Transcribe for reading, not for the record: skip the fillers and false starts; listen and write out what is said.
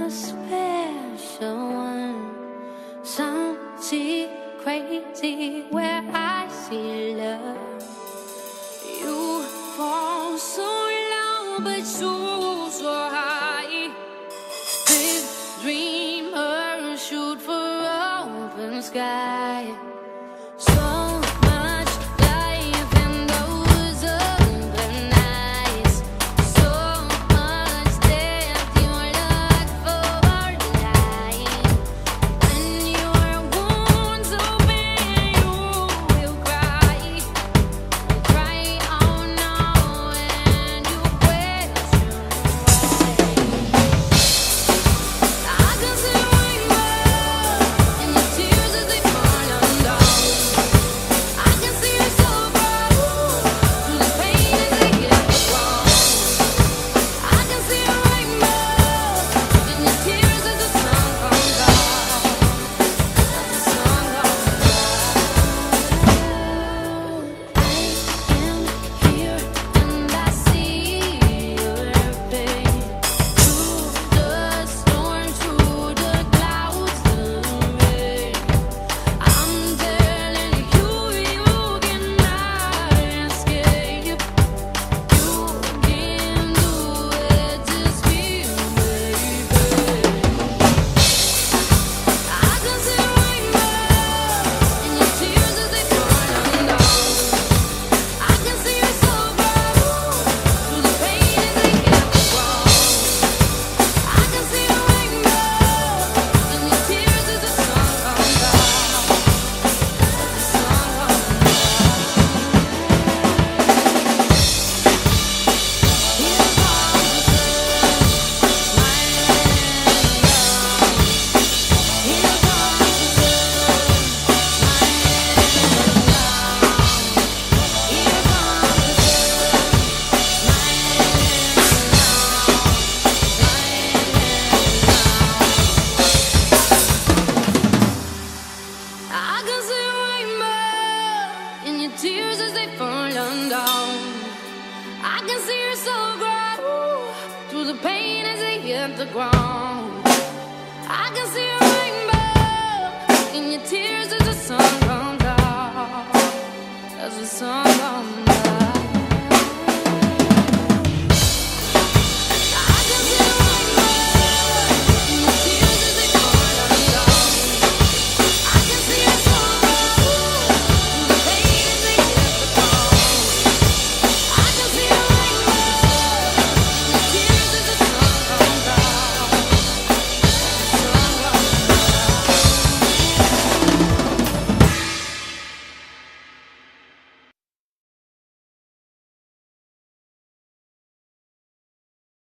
a special one. Something crazy where I see love. You fall so low, but so high. Big dreamer shoot for open sky. So much life in those open eyes. So much depth you look for life. When your wounds open, you will cry. Cry all now and you question why. I can see a rainbow in the tears as they fall down. I can see your soul grow through the pain as they hit the ground. I can see a rainbow in your tears as the sun comes out. As the sun comes out. I am here and I see your pain. Through the storm, through the clouds, the rain. I'm telling you, you cannot escape. You can do it, just feel, baby. I can see a rainbow in your tears as they fall down. I can see your soul grow through the pain as they hit the ground. I can see a rainbow in your tears as the sun comes out. As the sun comes out. Here comes the sun, smiling down. Here comes the sun, smiling down. Here comes the sun, I can see a rainbow in your tears as they fall down. I can see your soul grow through the pain as they hit the ground. I can see a rainbow in your tears as the sun comes out. As the sun